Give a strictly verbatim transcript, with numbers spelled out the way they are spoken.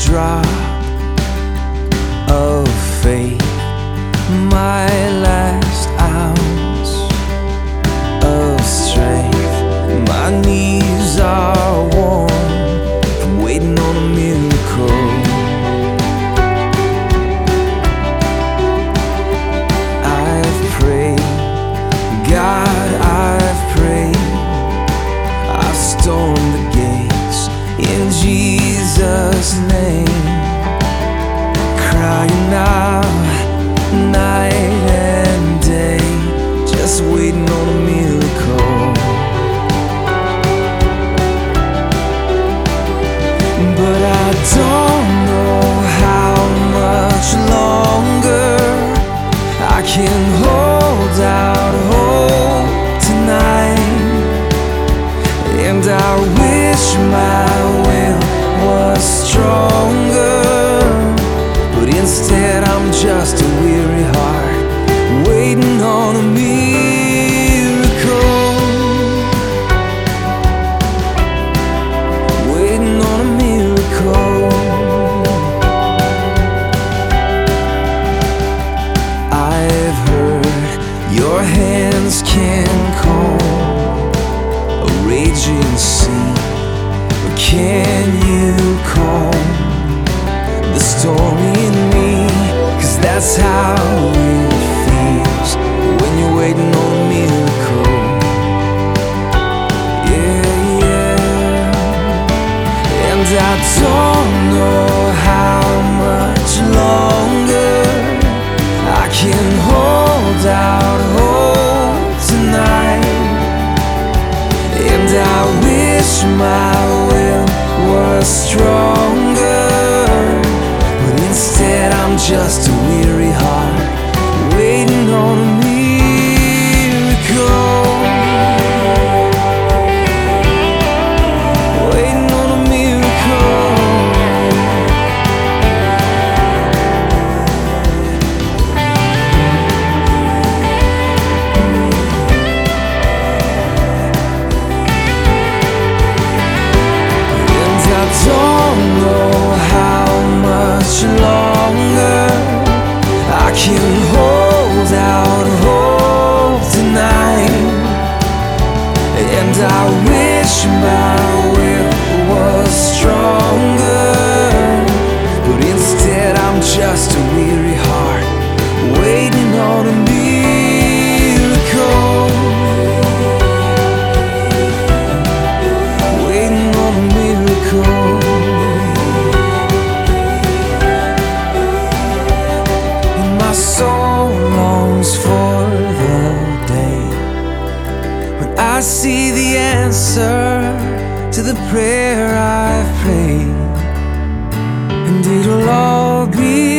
drop of faith, my last ounce of strength. My knees are worn from waiting on a miracle. I've prayed, God, I've prayed, I've stormed the gates in Jesus' name, crying out night and day, just waiting on a miracle. But I don't know how much longer I can hold out hope tonight, and I wish my will was stronger, but instead I'm just a weary heart waiting on a miracle, waiting on a miracle. I've heard your hands can calm a raging sea, but can you calm the storm in me? 'Cause that's how it feels when you're waiting on a miracle. Yeah, yeah. And I don't know how much longer I can hold out hope tonight, and I wish my will was stronger, but instead I'm just a weary heart waiting on a miracle, waiting on a miracle. And I don't know how much longer I can hold out hope tonight, and I wish my will was stronger, but instead I'm just a weary heart waiting on a miracle, waiting on a miracle. My soul longs for the day when I see the answer to the prayer I've prayed, and it'll all be